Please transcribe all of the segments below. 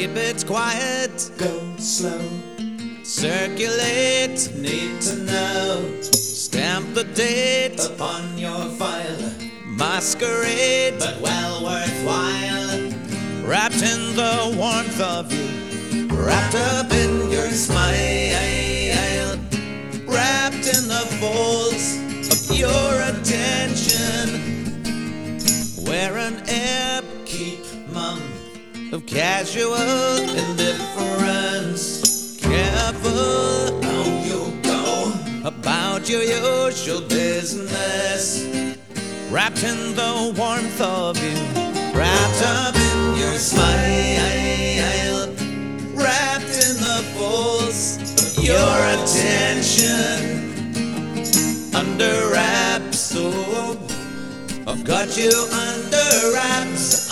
keep it quiet, Go slow, circulate, need to know. stamp the date, Upon your file, masquerade, but well worthwhile. wrapped in the warmth of you, Wrapped up in your smile, wrapped in the folds of your attention, wear an air keep mum of casual indifference. careful How you go about your usual business, wrapped in the warmth of you, wrapped up in your smile, wrapped in the folds of your attention, under wraps. Oh, I've got you under wraps,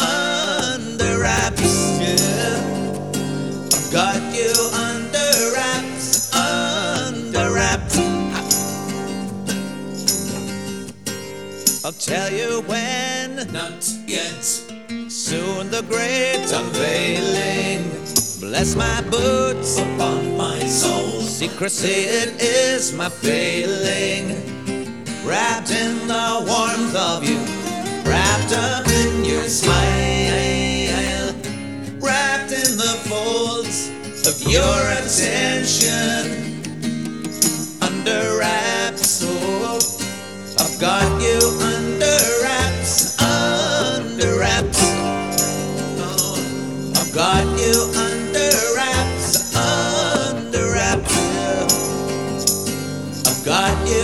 yeah. I've got you under wraps, I'll tell you when, not yet. soon the great Unveiling bless my boots. upon my soul, Secrecy it is my failing, wrapped in the warmth of you, wrapped up in your smile, wrapped in the folds of your attention, under wraps. Oh, I've got you under wraps, oh, I've got you under wraps, yeah. I've got you